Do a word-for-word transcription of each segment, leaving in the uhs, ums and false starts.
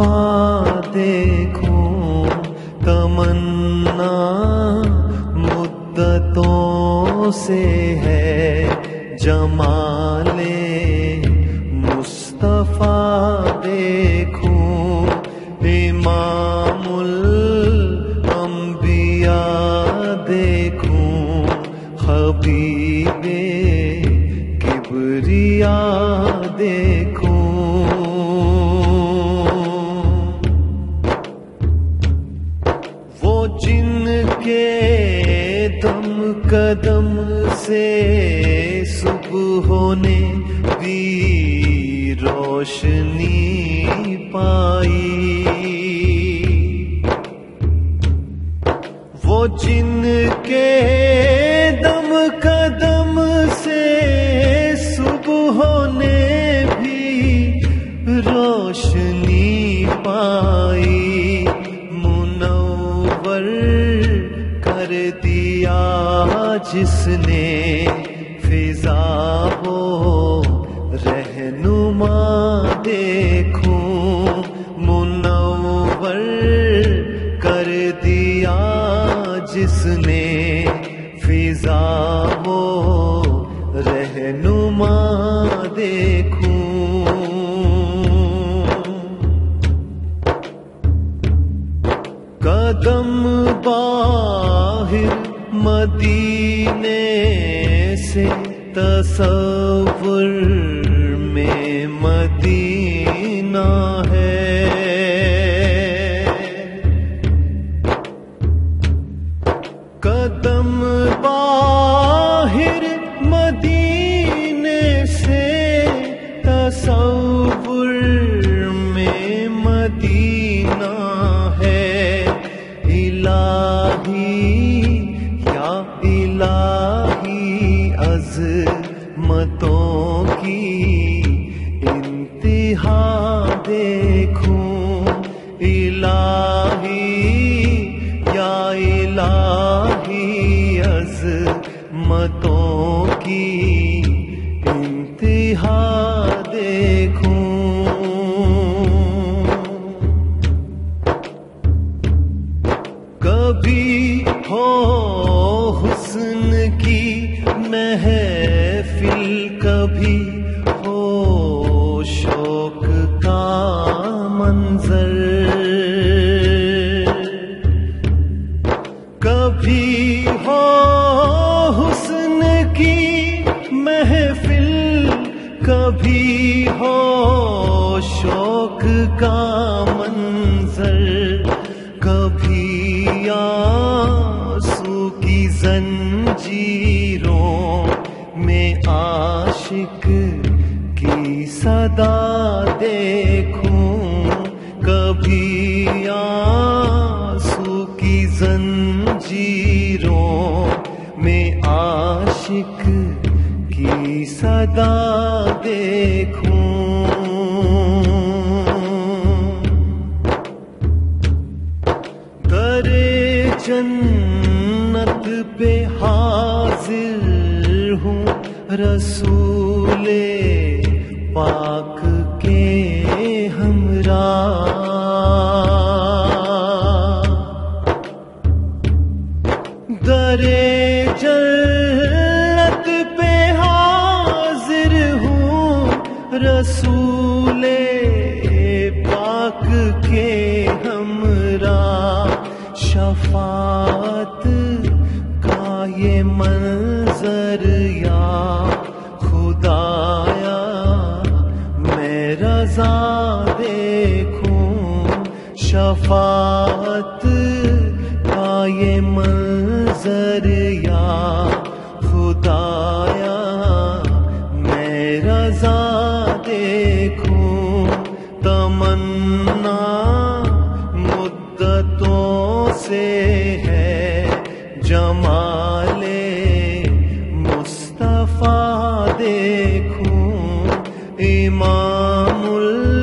دیکھوں تمنا مدتوں سے ہے جمال مصطفیٰ دیکھوں امام الانبیاء دیکھوں حبیب کبریاء دیکھوں وہ جن کے دم قدم سے صبحوں نے بھی روشنی پائی وہ جن کے دم قدم سے صبحوں نے بھی روشنی پائی منور کر دیا جس نے فضا ہو رہنما دیکھوں منور کر دیا جس نے فضا ہو رہنما دیکھوں قدم باہر مدینے سے تصور میں مدینہ ہے قدم باہر مدینے سے تصور میں مدینہ ہے الہی یا الہی عظمتوں کی انتہا دیکھوں الہی یا الہی عظمتوں کی انتہا دیکھوں کبھی ہو حسن کی محفل کبھی ہو شوق کا منظر کبھی ہو حسن کی محفل کبھی ہو شوق کا منظر کبھی آنسو کی زنجیروں میں عاشق کی صدا دیکھوں کبھی آنسو کی زنجیروں میں عاشق کی صدا دیکھوں جنت پہ حاضر ہوں رسول پاک کے ہمراہ در جنت پہ حاضر ہوں رسول پاک کے ہمراہ شفاعت کا یہ منظر یا خدایا میں رضا دیکھوں شفاعت کا یہ منظر یا خدایا میں رضا دیکھوں تمنا مدتوں سے ہے جمال مصطفیٰ دیکھوں امام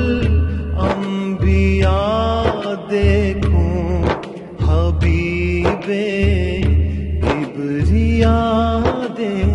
الانبیاء دیکھوں حبیب کبریاء دیکھوں